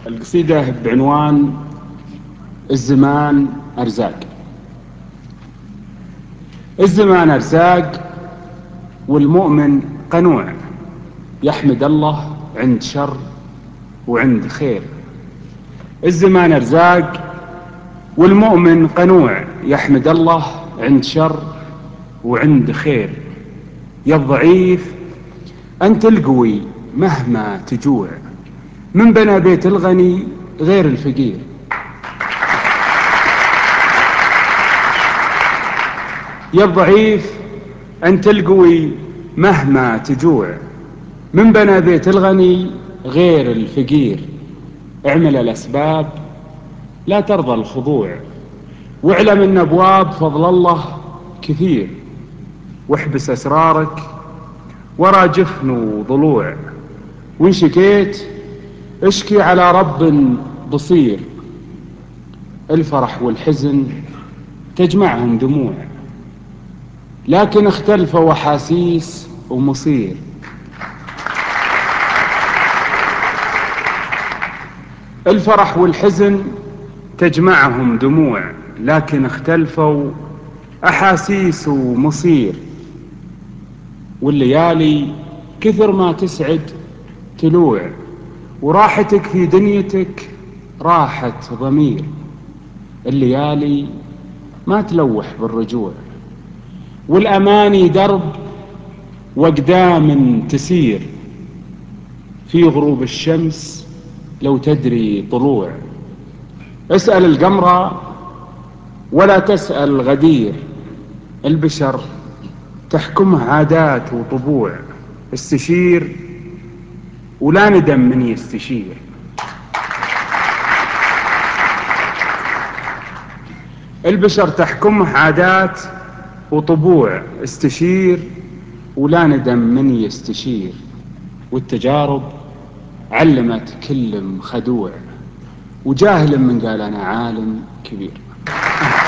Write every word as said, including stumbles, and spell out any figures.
القصيدة بعنوان الزمان أرزاق. الزمان أرزاق والمؤمن قنوع، يحمد الله عند شر وعند خير. الزمان أرزاق والمؤمن قنوع، يحمد الله عند شر وعند خير. يا الضعيف أنت القوي مهما تجوع، من بنى بيت الغني غير الفقير. يا الضعيف أنت القوي مهما تجوع، من بنى بيت الغني غير الفقير. اعمل الأسباب لا ترضى الخضوع، واعلم أن أبواب فضل الله كثير. واحبس أسرارك ورا جفن وضلوع، وإن شكيت اشكي على رب بصير. الفرح والحزن تجمعهم دموع، لكن اختلفوا أحاسيس ومصير. الفرح والحزن تجمعهم دموع، لكن اختلفوا أحاسيس ومصير. والليالي كثر ما تسعد تلوع، وراحتك في دنيتك راحة ضمير. الليالي ما تلوح بالرجوع، والأماني درب وأقدام تسير. في غروب الشمس لو تدري طلوع، اسأل القمر ولا تسأل غدير. البشر تحكمه عادات وطبوع، استشير ولا ندم من يستشير. البشر تحكمه عادات وطبوع، استشير ولا ندم من يستشير. والتجارب علمت كل خدوع، وجاهل من قال أنا عالم كبير.